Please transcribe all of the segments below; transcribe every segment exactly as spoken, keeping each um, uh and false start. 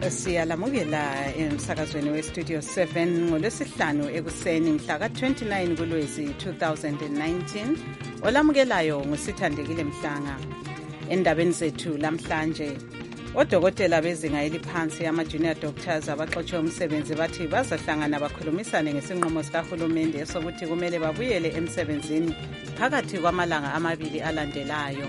Siyalamukela emsakazweni westudio seven ngolwesihlanu ekuseni mhla ka twenty-nine kuLwezi two thousand nineteen. Olamukelayo ngusithandekile Mhlanga. Endabeni zethu lamhlanje, odokotela bezinga eliphansi ama-junior doctors abaxotshwe umsebenzi bathi bazahlangana bakhulumisane ngesinqumo sikahulumende esokuthi kumele babuyele emsebenzini phakathi kwamalanga amabili alandelayo.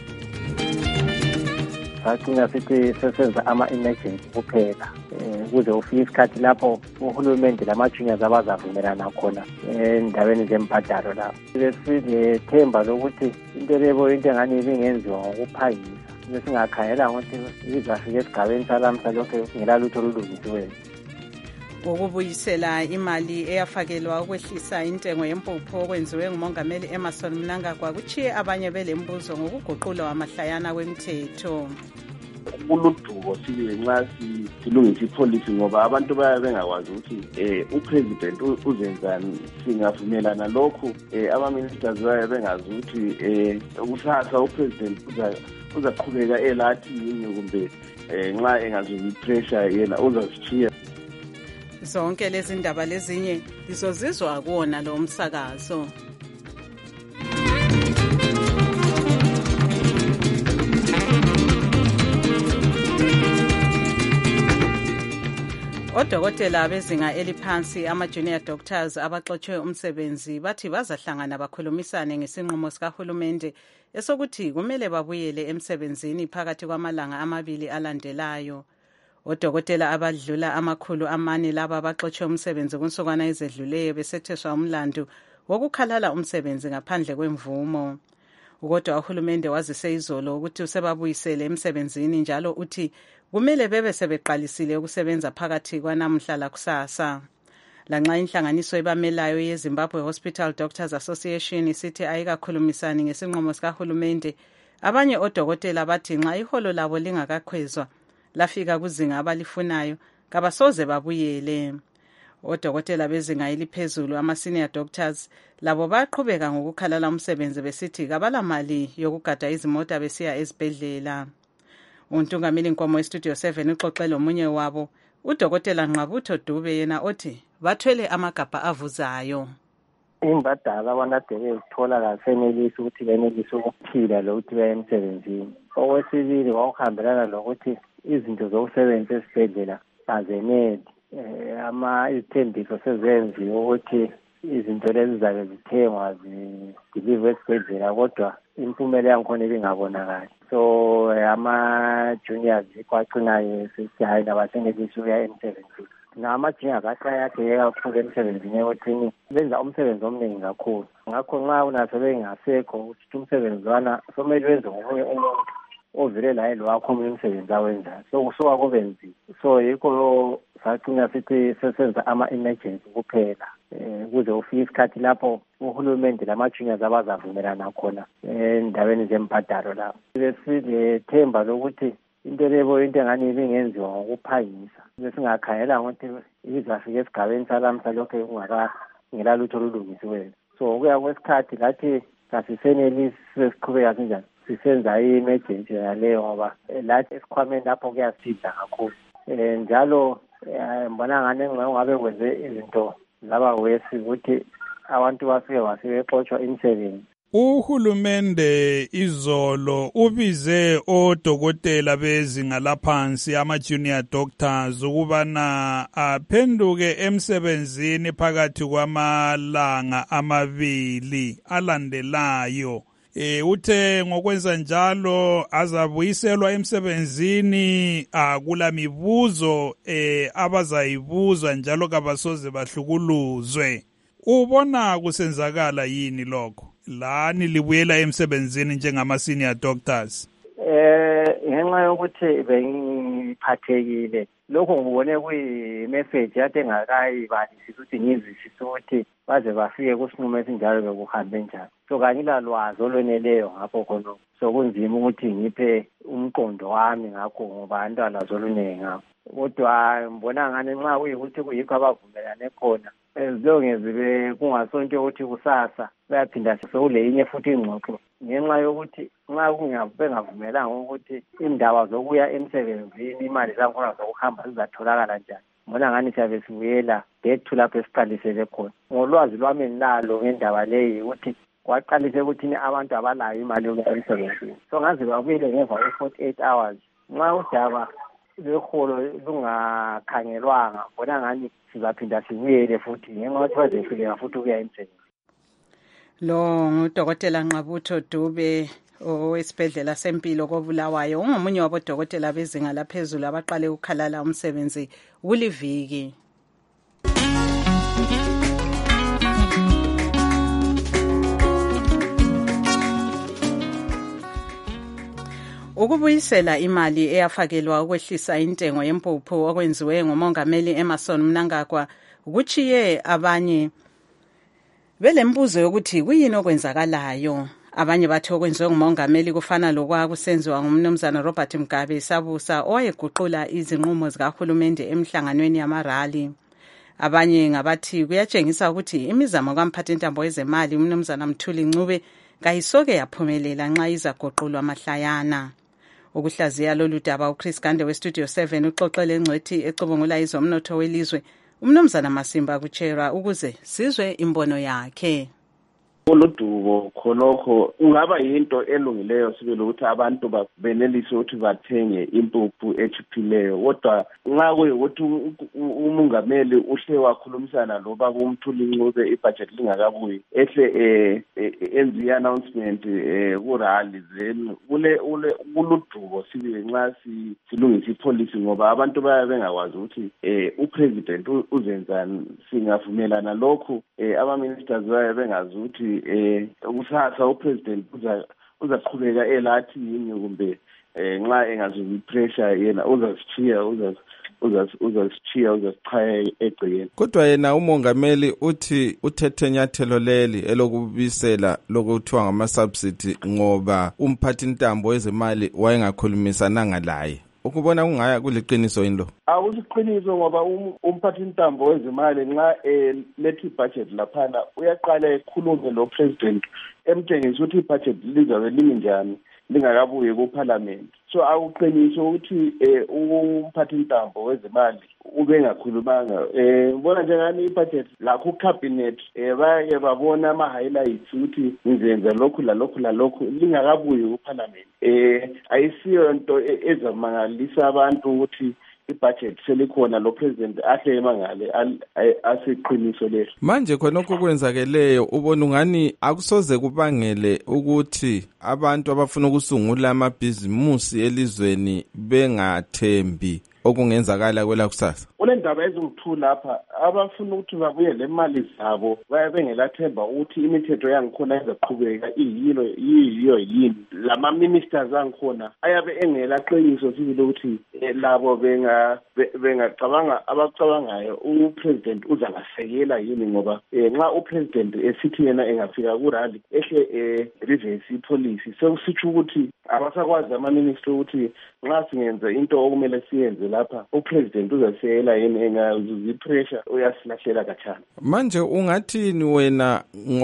Sacinga sithi sesenza ama-emergency kuphela ukuze ufike isikhathi lapho uhulumende lama-juniors abazavumelana khona endaweni zembhadalo lapho. Sinethemba lokuthi into lebo into engani ibingenziwa ngokuphangisa, besingakhangela ukuthi izafika esigabeni salamhla lokho ngelalutho olulungisiweyo. Ukubuyisela imali eyafakelwa ukwehlisa intengo yempuphu okwenziwe ngumongameli Emmerson Mnangagwa kuchiye abanye belembuzo ngokuguqulwa amahlayana kwemithetho. Kuluduko sibe nxa silungisa ipolicy ngoba abantu baya bengakwazi ukuthi eh upresident uzenzani. Singavumelana lokho eh ama-ministers baya bengazi ukuthi eh ukusasa upresident uzaqhubeka elathi yini kumbe eh nxa engazuza ipressure yena uzasichiya. Zonke lezi ndaba lezinye lizozizwa kuona lo msakazo. Odokotela bezinga eliphansi ama-junior doctors abaxotshwe umsebenzi bathi bazahlangana bakhulumisane ngesinqumo sikahulumende esokuthi kumele babuyele emsebenzini phakathi kwamalanga amabili alandelayo. Odokotela abadlula amakhulu amane laba baxotshwe umsebenzi kunsukwana ezedluleyo besetheswa umlandu wokukhalala umsebenzi ngaphandle kwemvumo. Kodwa uhulumende wazise izolo ukuthi usebabuyisele emsebenzini njalo uthi kumele bebe sebeqalisile ukusebenza phakathi kwanamhla lakusasa. Lanxa inhlanganiso ebamelayo yeZimbabwe Hospital Doctors Association isithi ayikakhulumisani ngesinqumo sikahulumende, abanye odokotela bathi nxa iholo labo lingakakhwezwa lafika kuzinga abalifunayo kabasoze babuyele. Odokotela bezinga eliphezulu ama-senior doctors labo baqhubeka ngokukhalala umsebenzi besithi kabala mali yokugada izimota besiya ezibhedlela. Untungameli Nkomo estudio seven uxoxela omunye wabo, udokotela Nqabutho Dube, yena othi bathwele amagabha avuzayo. Imbadala abanade bezithola kasenelisi ukuthi benelise ukuphila lokuthi baye emsebenzini. Okwesibili wawuhambelana lokuthi izinto zokusebenza esibhedlela azeneli. Ama izithembiso sezenziwe ukuthi izinto lezi zabe zithengwa zideliver esibhedlela kodwa impumela yankhona ibingabonakali. So ama-juniors kwacinayo sithi hayi nabasenelisi ukuya emsebenzini. Nama-juniors aqayakhe kakhulu emsebenzini ekuthini benza umsebenzi omningi kakhulu. Ngakho nxa unaso bengasekho ukuthi umsebenzi wana somele wenze ngomunye umuntu ovele laye lo wakho omunye umsebenzi awenzayo. So kusuka kube nzima. So yikho sacina sithi sesenza ama-emergency kuphela ukuze ufike isikhathi lapho uhulumende lama-juniors abazavumelana khona endaweni zembhadalo lapho. Sinethemba lokuthi into lebo into engani ibingenziwa ngokuphangisa, besingakhangela ukuthi izafika esigabeni salamhla lokho kungelalutho olulungisiweyo. So ukuya kwesikhathi lathi kasisenelisi sesiqhubeka sinjani sisenza i-emergency yaleyo ngoba lathi esikhwameni lapho kuyasida kakhulu. Njalo mbona ngane ngabe kwenze izinto laba wesi ukuthi abantu bafike basebexotshwa imisebenzi. Uhulumende izolo ubize odokotela bezinga laphansi ama-junior doctors ukubana aphenduke emsebenzini phakathi kwamalanga amabili alandelayo. E, uthe ngokwenza njalo azabuyiselwa emsebenzini akula mibuzo e, abazayibuzwa njalo kabasoze bahlukuluzwe. Ubona kusenzakala yini lokho? Lani libuyela emsebenzini njengama-senior doctors? Eh, ngenxa yokuthi bengiphathekile. Lokho ngibone kuyi-message yade engakayibalisi ukuthi ngizwisise ukuthi baze bafike kusinqumo esinjalo bekuhambe njani. So kanyila lwazi olweneleyo ngapho khona. So kunzima ukuthi ngiphe umqondo wami ngakho ngoba abantwana zolunenge ngakho. Kodwa ngibona ngane nxa kuyikuthi kuyikho abavumelane khona. Ezilonge zibe kungasonto ukuthi kusasa bayaphinda sekule inye futhi ingxoxo ngenxa yokuthi nxa bengavumelanga ukuthi indaba zokuya emsebenzini imali zakhona zokuhamba zizatholakala njani, mbona ngani siyabe sibuyela bethu lapho esiqalisele khona. Ngolwazi lwami nalo ngendaba leyi ukuthi kwaqalise ukuthi abantu abalayo imali yokuya emsebenzini, so ngaze babuyele ngemva kwe-forty-eight hours. Nxa udaba lweholo lungakhangelwanga, mbona ngani sizaphinda sibuyele futhi ngenxa yokuthi bazehluleka futhi ukuya emsebenzini. Lo ngudokotela Nqabutho Dube owesibhedlela sempilo koBulawayo, ungomunye wabodokotela bezinga laphezulu abaqale ukukhalala umsebenzi kuliviki. Ukubuyisela imali eyafakelwa ukwehlisa intengo yempuphu okwenziwe ngumongameli Emmerson Mnangagwa kuchiye abanye belembuzo yokuthi kuyini okwenzakalayo. Abanye bathi okwenziwe ngumongameli kufana lokwakusenziwa ngumnumzana Robert Mugabe Sabusa owayeguqula izinqumo zikahulumende emhlanganweni yamarali. Abanye ngabathi kuyatshengisa ukuthi imizamo kamphathintambo wezemali umnumzana Mthuli Ncube kayisoke yaphumelela nxa izaguqulwa mahlayana. Ukuhlaziya lolu daba uChris Gande weStudio seven uxoxele ngcwethi ecubungula izomnotho welizwe umnumzana Masimba Kuchera ukuze sizwe imbono yakhe. Uludubo khonokho ungaba yinto elungileyo sibele ukuthi abantu benelise ukuthi bathenge impuphu echiphileyo, kodwa nxa kuyikuthi umongameli uhle wakhulumisana loba kumthuli Ncube ibudget lingakabuyi ehle eh enzi announcement eh kurali then kule uludubo sibele nxa silungisa ipolicy ngoba abantu baya bengakwazi ukuthi eh upresident uzenzani. Singavumelana lokho eh ama ministers baya bengazi ukuthi eh kusasa upresident uza uzaqhubeka elathi yini kumbe eh nxa engazuzi pressure yena uzasichiya uzas uzasichiya uzasichaya egcekeni. Kodwa yena umongameli uthi uthethe nyathelo leli elokubisela lokuthiwa ngama subsidy ngoba umphathintambo wezemali wayengakhulumisananga laye. Ukubona kungaya kuliqiniso yini lo? Awusiqiniso ngoba umphathintambo wezimali nxa lethi budget laphana uyaqala ekhulume lo president emtshengisa ukuthi ibudget lizabe limi njani lingakabuye kuparliament. So awuqiniso ukuthi umphathintambo wezimali ubengakhulumanga. Eh ubona njengani ibudget la ku cabinet eh baye babona ama highlights ukuthi ngizenza lokhu la lokhu la lokhu lingakabuye kuparliament. Eh ayisiyo into ezamangalisa abantu ukuthi ibudget selikhona lo president ahle emangale asiqiniso leso. Manje khonokho kwenzakeleyo ubona ungani akusoze kubangele ukuthi abantu abafuna ukusungula amabhizimusi elizweni bengathembi okungenzakala kwela kusasa. Kule ndaba ezingithula lapha abafuna ukuthi babuye le mali zabo baye bengelathemba ukuthi imithetho yangikhona izaqhubeka iyilo yiyo yini. Lama ministers angikhona ayabe engelaqiniso sibile ukuthi labo benga bengacabanga abacabangayo upresident uzalasekela yini ngoba nxa upresident esithi yena engafika kurali ehle reverse policy sekusitsho ukuthi abasakwazi ama minister ukuthi nxa singenza into okumele siyenze lapha upresident uzasekela yini engazuzi pressure uyasilahlela kathana. Manje ungathini wena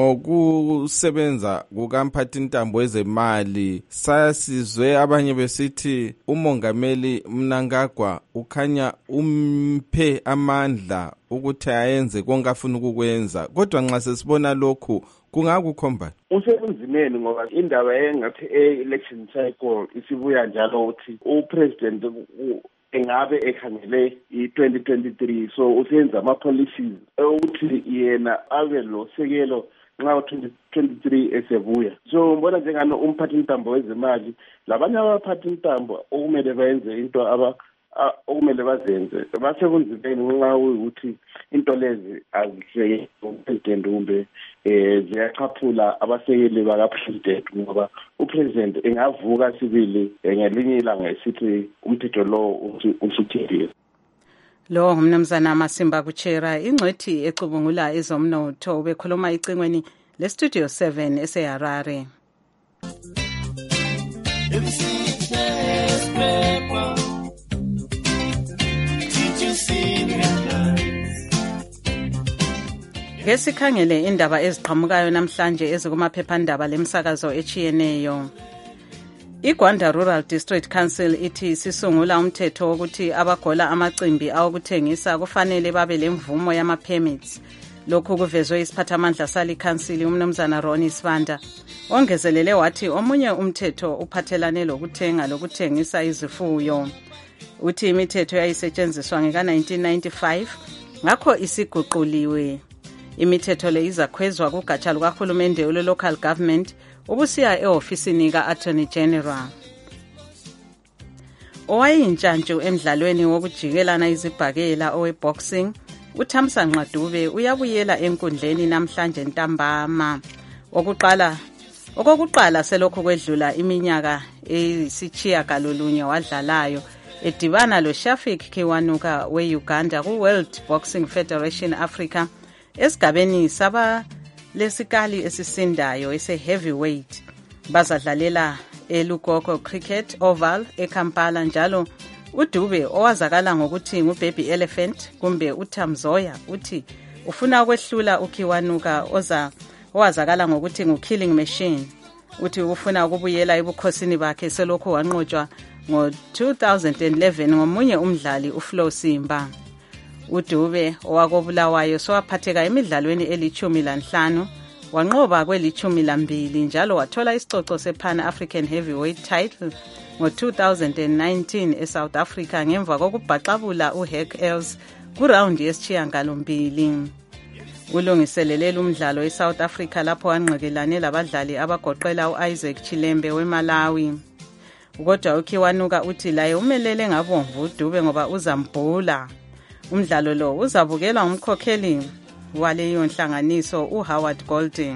ngokusebenza kukamphathintambo wezemali? Sasizwe abanye besithi umongameli Mnangagwa ukhanya umphe amandla ukuthi ayenze konke afuna ukukwenza, kodwa nxa sesibona lokhu kungakukhomba usebenzimeni ngoba indaba engathi e-election cycle isibuya njalo ukuthi upresident engabe ekhangele i-twenty twenty-three so usenza ama-policies ukuthi yena abe lo sekelo nxa u-twenty twenty-three esebuya. So mbona njengani umphathintambo wezimali labanye abaphathintambo okumele bayenze into aba okumele bazenze basebenzimeni nxa ukuthi into lezi azihleke upresident kumbe eh ziyachaphula abasekeli bakapresident ngoba upresident engavuka sibili ngelinye ilanga esithi umthetho lo usuthile. Lo ngumnumzana Masimba Kuchera ingcwethi ecubungula ezomnotho bekhuluma icingweni leStudio seven eseHarare. Ake sikhangele indaba eziqhamukayo namhlanje ezikumaphephandaba lemsakazo echiyeneyo. IGwanda Rural District Council ithi sisungula umthetho wokuthi abagola amacimbi awokuthengisa kufanele babe lemvumo yama permits. Lokhu kuvezwe isiphathamandla sali council umnumzana Ronnie Sibanda. Ongezelele wathi omunye umthetho uphathelane lokuthenga lokuthengisa izifuyo. Uthi imithetho yayisetshenziswa ngeka nineteen ninety-five ngakho isiguquliwe. Imithetho le izakhwezwa kugatsha lukahulumende ule local government ubusiya eofisini ka-Attorney General. Owayintshantshu emdlalweni wokujikelana izibhakela oweboxing, uThamsanqa Dube uyabuyela enkundleni namhlanje ntambama. Okuqala okokuqala selokho kwedlula iminyaka eyisitshiya galolunye wadlalayo edibana lo Shafik Kiwanuka we-Uganda ku-World Boxing Federation Africa esigabeni saba lesikali esisindayo ese-heavyweight. Bazadlalela eLugogo Cricket Oval eKampala njalo. UDube owazakala ngokuthi nguBaby Elephant kumbe uThamzoya uthi ufuna ukwehlula uKiwanuka oza owazakala ngokuthi nguKilling Machine. Uthi ufuna ukubuyela ebukhosini bakhe selokho wanqotshwa ngo-two thousand eleven ngomunye umdlali uFlo Simba. UDube owakobulawayo sowaphatheka emidlalweni elichumi lanhlanu, wanqoba kwelichumi lambili njalo wathola isicoco sePan African Heavyweight title ngo-two thousand nineteen eSouth Africa ngemva kokubhaxabula uHerc Els kuround yesishiyagalombili. Ulungiselele umdlalo eSouth Africa lapho wanqekelane labadlali abagoqela uIsaac Chilembe weMalawi. Kodwa uKiwanuka uthi laye umelele ngabomvu uDube ngoba uzambhula. Umdlalo lo uzabukelwa umkhokheli waleyo nhlanganiso uHoward Golding.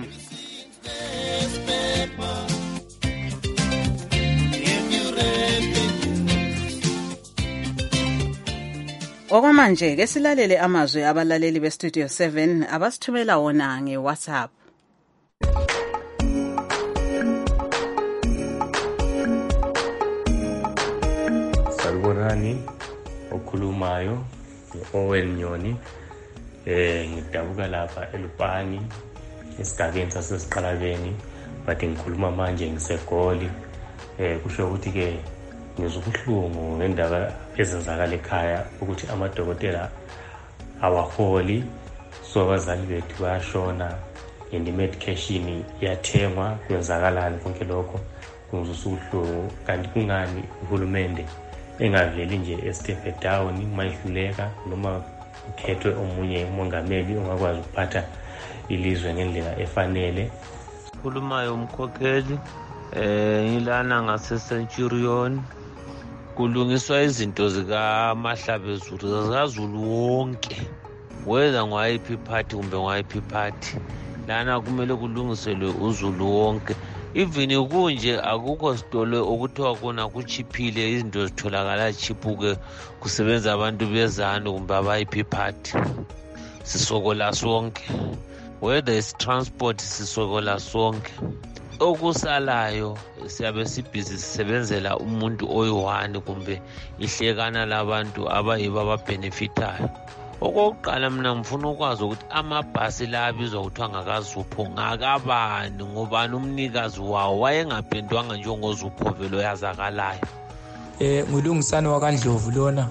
Okwamanje ke silalele amazwi abalaleli beStudio seven abasithumela wona ngeWhatsApp. Salibonani okhulumayo Owen Nyoni eh ngidabuka lapha eLupani esigabeni sasesiqalabeni bathi ngikhuluma manje ngisegoli eh kusho ukuthi ke ngizokuhlungu ngendaba ezenzakala ekhaya ukuthi amadokotela awaholi so abazali bethu bayashona and medication iyathengwa kwenzakalani konke lokho kuzosuhlungu kanti kungani uhulumende engaveli nje estep down mayihluleka noma ukhethwe omunye umongameli ongakwazi ukuphatha ilizwe ngendlela efanele. Khulumayo umkhokheli eh ngilana ngase Centurion kulungiswa izinto zika Mahlabezulu zazulu wonke whether ngwayiphi party kumbe ngwayiphi party lana kumele kulungiselwe uzulu wonke. Even kunje akukho sitolo okuthiwa kona kuchiphile izinto zitholakala chiphuke kusebenza abantu bezano kumbe abayiphi party. Sisokola sonke whether is transport sisokola sonke. Okusalayo siyabe sibhizi sisebenzela umuntu oyi-one kumbe ihlekana labantu abayibo ababenefitayo. Okokuqala mina ngifuna ukwazi ukuthi amabhasi la abizwa kuthiwa ngakaZupho ngakabani ngobani umnikazi wawo wayengaphendwanga njengozupho vele yazakalayo. Eh ngulungisana wakandlovu lona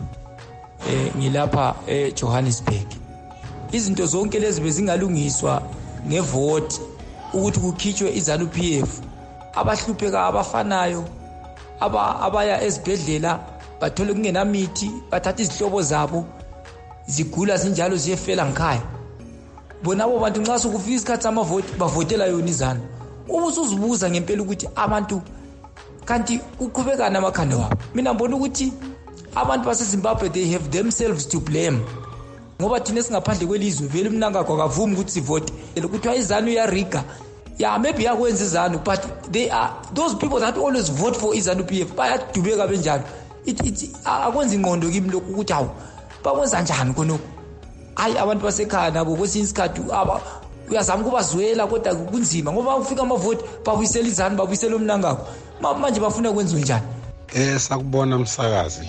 eh ngilapha eJohannesburg. Izinto zonke lezi bezingalungiswa ngevote ukuthi kukhitshwe iZANU P F. Abahlupheka abafanayo aba abaya ezibhedlela bathole kungenamithi bathatha izihlobo zabo zigula zinjalo ziyefela ngikhaya. Bona abo bantu nxa sokufika isikhathi samavote bavotela yona iZANU. Uma usuzibuza ngempela ukuthi abantu kanti kuqhubeka namakhanda wabo. Mina ngibona ukuthi abantu baseZimbabwe they have themselves to blame. Ngoba thina singaphandle kwelizwe vele umnangagwa akavumi ukuthi sivote. Lokuthiwa iZANU yariga. Yeah, maybe yakwenza iZANU but they are those people that always vote for iZANU P F bayadubeka benjalo. It it akwenza ingqondo kimi lokhu ukuthi awu bakwenza njani khona. Hayi abantu basekhaya nabo kwesinye isikhathi aba uyazama kubazwela kodwa kunzima ngoba ufika amavote babuyisela iZANU babuyisela umnangagwa. Manje bafuna kwenziwe njani? Eh sakubona umsakazi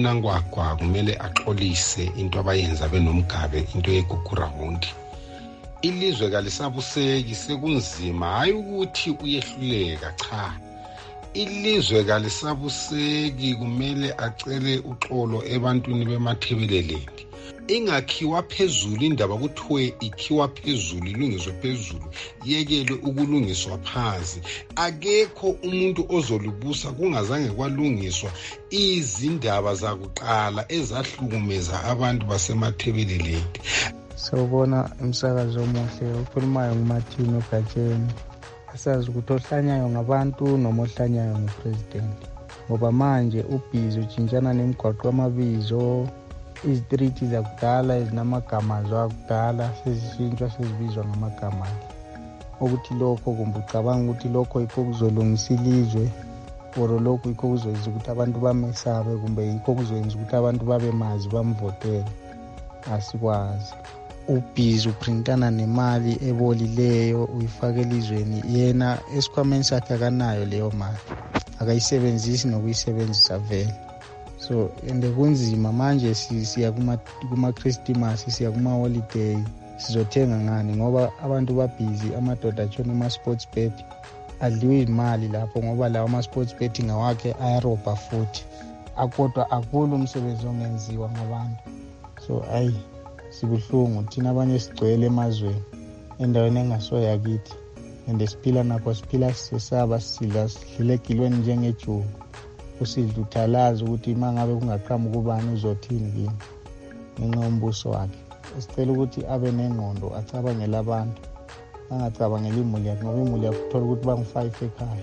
umnangagwa kumele axolise into abayenza benomgabe into yegugu round. ilizwe kalisabuseki sekunzima, hayi ukuthi uyehluleka, cha. Ilizwe kalisabuseki, kumele acele uxolo ebantwini bemathebeleleni. Ingakhiwa phezulu indaba kuthiwe ikhiwa phezulu, ilungiswe phezulu, yekelwe ukulungiswa phansi. Akekho umuntu ozolibusa kungazange kwalungiswa izindaba zakuqala ezahlukumeza abantu basemathebeleleni. Sawubona umsakazo omuhle, ukhulumayo nguMathini Ugatsheni. Asazi ukuthi ohlanyayo ngabantu noma ohlanyayo ngupresident, ngoba manje ubhizi utshintshana nemigwaqo amabizo, izitreet zakudala ezinamagama akudala sezishintshwa sezibizwa ngamagama. Ukuthi lokho kumbe ucabanga ukuthi lokho yikho kuzolungisa ilizwe, or lokho yikho kuzoyenza ukuthi abantu bamesabe, kumbe yikho kuzoyenza ukuthi abantu babe mazi bamvotele. Asikwazi. Ubhizi uprintana nemali ebolileyo uyifaka elizweni, yena esikhwameni sakhe akanayo leyo mali, akayisebenzisi nokuyisebenzisa vele. So ende kunzima manje, siya kuma kuma Christmas, siya kuma holiday, sizothenga ngani ngoba abantu babhizi, amadoda atshona ama sports bet, adliwe imali lapho ngoba lawo ama sports bet ngawakhe ayarobha futhi, akodwa akulu umsebenzi ongenziwa ngabantu. So ayi sibuhlungu thina abanye sigcwele emazweni endaweni engasoya kithi, ende siphila napho, siphila sisesaba, sidla sidlekilweni njengejuku, usidla uthalaza ukuthi mangabe kungaqhamuka ubani uzothini kini ngenxa yombuso wakhe. Sicela ukuthi abe nengqondo, acabangele abantu, angacabangela imuli yakhe, ngoba imuli yakhe uthola ukuthi bangu-five ekhaya.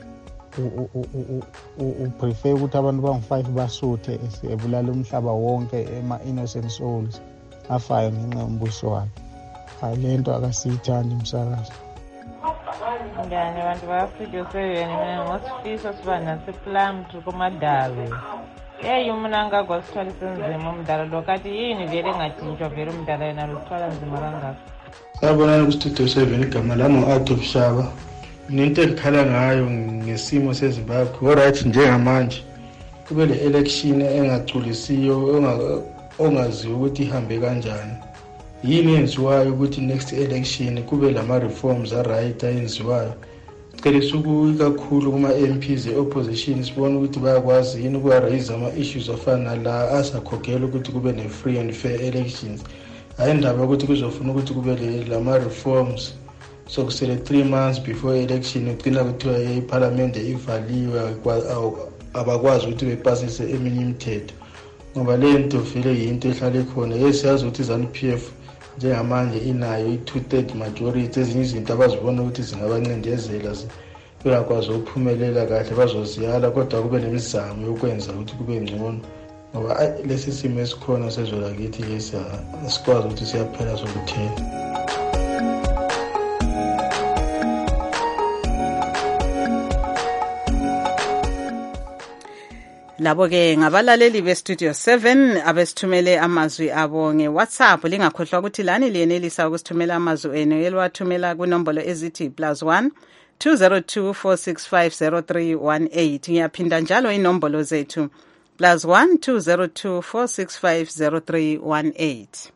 Uprefer ukuthi abantu bangu-five basuthe, ebulala umhlaba wonke, ema-innocent souls afayo ngenxa yombuso wakhe. Hayi, le nto akasiyithandi umsakazi. Ngane abantu bayastudio seven, mina ngosifiso siba naseplamtri kumadabe. Yeyi umna angagwasithwala isenzima umdala lo, kati yini vele engatshintshwa vele umdala yena lusithwala nzima kangaka. Sabonani kustudio seven, igama lami ngu-Adolf Shaba. Mina into engikhala ngayo ngesimo seZimbabwe, alright njengamanje kube le election engagculisiyo, ongaziyo ukuthi ihambe kanjani. Yini yenziwayo ukuthi next election kube lama reforms aright ayenziwayo. Sicela ukuyi kakhulu kuma M Ps e-opposition, sibone ukuthi bayakwazi yini ukuraise ama issues afana la asakhogela ukuthi kube ne free and fair elections. Hayi indaba ukuthi kuzofuna ukuthi kube lama reforms so kusele three months before election ugcina kuthiwa iparliament ivaliwe, abakwazi ukuthi bepasise eminye imithetho. Ngoba le nto vele yinto ehlale khona. Yesiyazi ukuthi iZANU P F njengamanje inayo i-two-third majority, ezinye izinto abazibona ukuthi zingabancindezela bengakwazi ukuphumelela kahle bazoziyala, kodwa kube nemizamo yokwenza ukuthi kube ngcono, ngoba lesi simo esikhona sezwe lakithi lesi asikwazi ukuthi siyaphela sokuthela. Labo ke ngabalaleli be-Studio seven abesithumele amazwi abo nge-WhatsApp. Lingakhohlwa ukuthi lani liyenelisa ukusithumela amazwi enu eliwathumela kunombolo ezithi plus one two zero two four six five zero three one eight. Ngiyaphinda njalo inombolo zethu plus one two zero two four six five zero three one eight.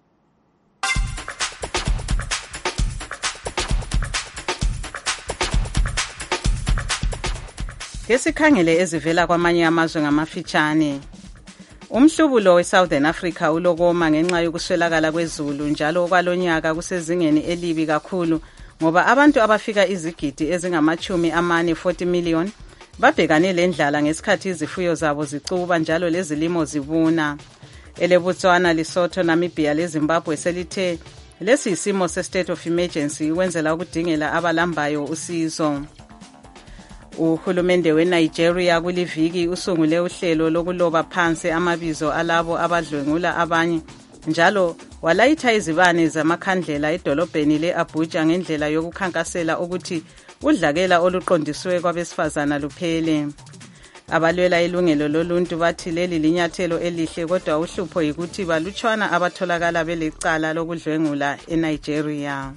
Ngesikhangele ezivela kwamanye amazwe ngamafitshane. Umhlubulo we-Southern Africa ulokoma ngenxa yokuswelakala kwezulu, njalo kwalonyaka kusezingeni elibi kakhulu ngoba abantu abafika izigidi ezingamachumi amane forty million babhekane lendlala ngesikhathi izifuyo zabo zicuba njalo lezilimo zibuna. EleBotswana, Lesotho, Namibia leZimbabwe selithe lesi isimo se-state of emergency wenzela ukudingela abalambayo usizo. Uhulumende weNigeria kuliviki usungule uhlelo lokuloba phansi amabizo alabo abadlwengula abanye, njalo walayitha izibane zamakhandlela edolobheni le-Abuja ngendlela yokukhankasela ukuthi udlakela oluqondiswe kwabesifazana luphele. Abalwela ilungelo loluntu bathi leli linyathelo elihle, kodwa uhlupho yikuthi balutshwana abatholakala belecala lokudlwengula eNigeria.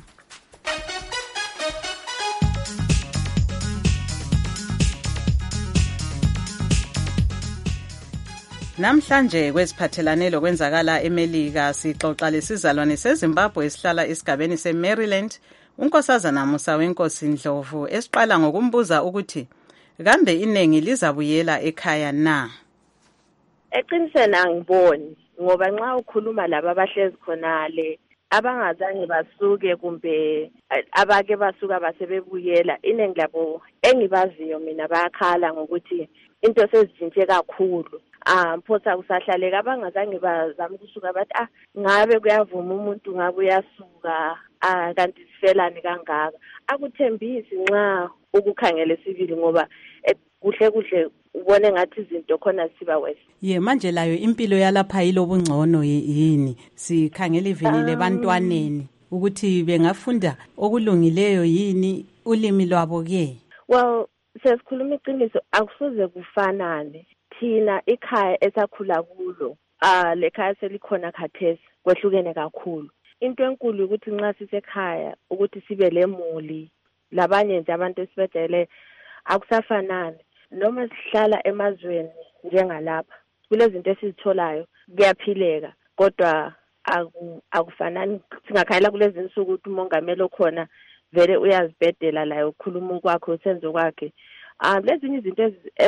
Namhlanje kweziphathelane lokwenzakala eMelika sixoxa lesizalwane seZimbabwe esihlala esigabeni seMaryland, uNkosazana Musa weNkosi Ndlovu, esiqala ngokumbuza ukuthi kambe inengi lizabuyela ekhaya na? Eqinisweni angiboni ngoba nxa ukhuluma laba abahlezi khonale abangazange basuke kumbe abake basuka basebebuyela, inengi labo engibaziyo mina bayakhala ngokuthi into sezitshintshe kakhulu. Ah mphosa kusahlaleka abangazange bazama ukusuka bathi ah ngabe kuyavuma umuntu ngabe uyasuka ah kanti sifelani kangaka. Akuthembisi nxa ukukhangela sibili ngoba kuhle kuhle ubone ngathi izinto khona siba wese. Ye manje layo impilo yalapha yilobungcono yini? Sikhangela ivini lebantwaneni ukuthi bengafunda okulungileyo yini ulimi lwabo ke? Well, sesikhuluma iqiniso akusoze kufanane. Thina ikhaya esakhula kulo ah lekhaya selikhona khathesi kwehlukene kakhulu. Into enkulu ukuthi nxa sisekhaya ukuthi sibe lemuli labanye nje abantu esibedele akusafanani. Noma sihlala emazweni njengalapha kulezinto esizitholayo kuyaphileka kodwa akufanani singakhayela kulezi insuku ukuthi umongameli okhona vele uyazibhedela la ukukhuluma kwakhe usenzo kwakhe. Ah lezinye izinto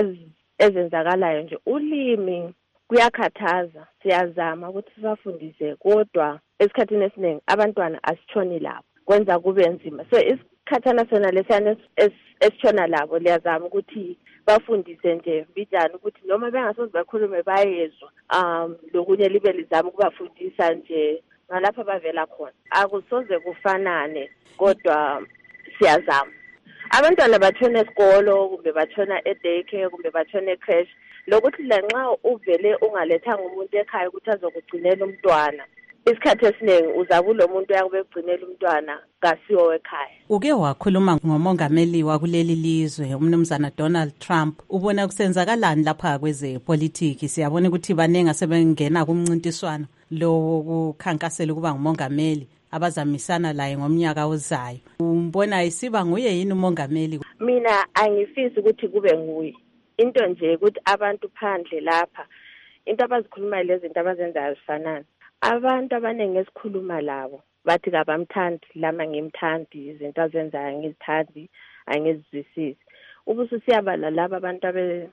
ezenzakalayo nje ulimi kuyakhathaza, siyazama ukuthi sibafundise kodwa esikhathini esiningi abantwana asitshoni lapho kwenza kube nzima. So isikhathana sona lesiyana esitshona labo liyazama ukuthi bafundise nje bijani ukuthi noma bengasoze bakhulume bayezwa um lokunye libe lizama ukubafundisa nje ngalapha bavela khona. Akusoze kufanane kodwa siyazama. Abantwana batshona esikolo kumbe batshona edaycare kumbe batshona ecreche lokuthi la nxa uvele ungalethanga umuntu ekhaya ukuthi azokugcinela umntwana isikhathi esiningi uzakulo muntu yakubegcinela umntwana kasiwo ekhaya. Uke wakhuluma ngomongameli wakuleli lizwe umnumzana Donald Trump, ubona kusenzakalani lapha kweze politics? Siyabona ukuthi banenga sebengena kumncintiswano lo kukhankasela ukuba ngumongameli abazamisana laye ngomnyaka ozayo. Umbona isiba nguye yini umongameli? Mina angifisi ukuthi kube nguye. Into nje ukuthi abantu phandle lapha into abazikhuluma lezi zinto abazenzayo zifanana. Abantu abaningi esikhuluma labo bathi kabamthandi lama ngimthandi izinto azenzayo ngizithandi angizizwisisi. Ubusu siyabala laba abantu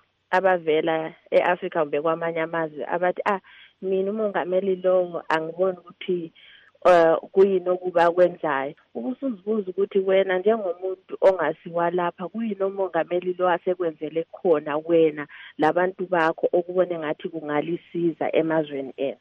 abavela eAfrica kumbe kwamanye amazwe abathi ah mina umongameli lo angiboni ukuthi uh kuyini okuba kwenzayo. Ubusuzibuza ukuthi wena njengomuntu ongasiwa lapha kuyini umongameli lo asekwenzele khona wena labantu bakho okubone ngathi kungalisiza emazweni enu.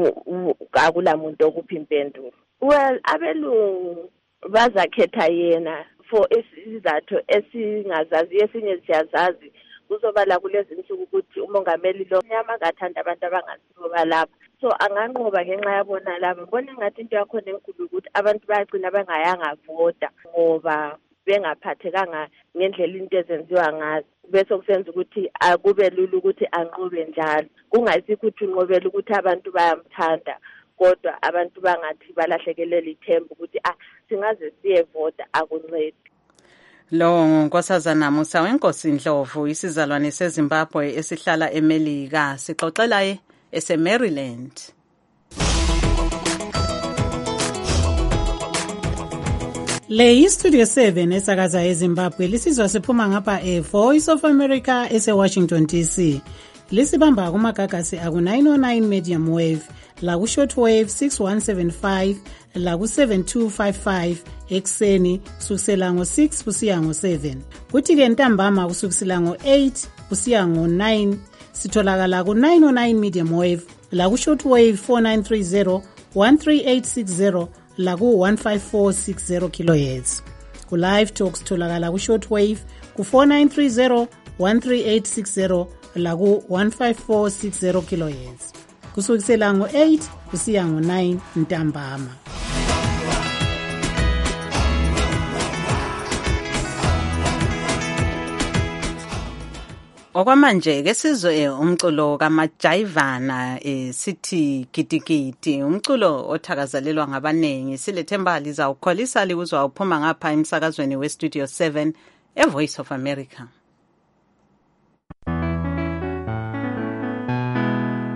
Akula muntu okuphi impendulo. Well, abelungu bazakhetha yena for isizathu esingazazi esinye siyazazi kuzoba la kulezi insuku ukuthi umongameli lo nyama kathanda abantu abangasibo balapha. So anganqoba ngenxa yabona laba ngibona ngathi into yakho nenkulu ukuthi abantu bayagcina bengayanga vota ngoba bengaphathekanga ngendlela into ezenziwa ngazo bese kusenza ukuthi akube lula ukuthi anqobe njalo. Kungayisikho ukuthi unqobela ukuthi abantu bayamthanda kodwa abantu bangathi balahlekelele ithemba ukuthi ah singaze siyevota akuncedi. Lo Nkosazana Musa weNkosi Ndlovu, isizalwane seZimbabwe esihlala eMelika, sixoxela eseMaryland. Le iStudio seven esakaza eZimbabwe lisizwa siphuma ngapha eVoice of America eseWashington D C. Lisibamba kumagagasi aku nine oh nine medium wave, la ku shortwave six one seven five, la ku seven two five five ekseni kusukela ngo six kusiya ngo seven. Kuthi ke ntambama kusukela ngo eight kusiya ngo nine sitholakala ku nine oh nine medium wave, la ku shortwave four nine three zero, one three eight six zero, la ku one five four six zero kilohertz. Ku live talks tholakala ku shortwave ku four nine three zero, one three eight six zero, la ku one five four six zero kilohertz. Kusukela ngo eight kusiya ngo nine ntambama. Okwamanje ke sizwe umculo kaMajayivana eh sithi gidigidi, umculo othakazelelwa ngabanengi. Silethemba lizawukholisa likuzwa uphuma ngapha emsakazweni weStudio seven eVoice of America.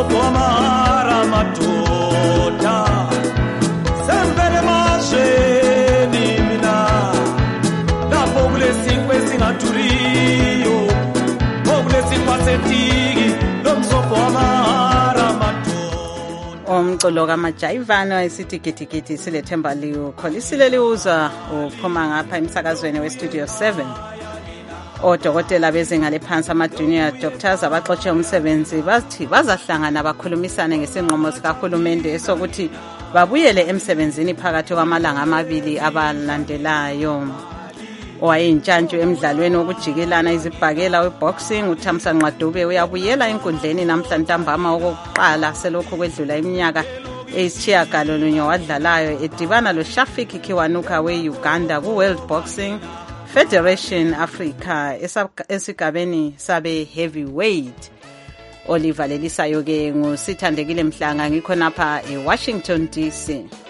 umsobho wamahara madoda sembele mashweni mina lapho kulesinkwe singaduriyo okulesinkwa setiki lomsobho wamahara madoda. Umculo kamajayivana esithi gidigidi silethemba liwukholisile liwuzwa uphuma ngapha emsakazweni westudio seven. Odokotela bezinga lephansi ama-junior doctors abaxotshe umsebenzi bathi bazahlangana bakhulumisane ngesinqumo sikahulumende esokuthi babuyele emsebenzini phakathi kwamalanga amabili abalandelayo. Owayintshantshu emidlalweni wokujikelana izibhakela weboxing uThamsanqa Dube uyabuyela enkundleni namhla ntambama okokuqala selokhu kwedlula iminyaka eyisitshiyagalolunye wadlalayo edibana loShafik Kiwanuka we-Uganda ku-World Boxing Federation Africa esigabeni sabe heavyweight. Oliver Lelisayo ke ngusithandekile Mhlanga ngikho napha eWashington D C.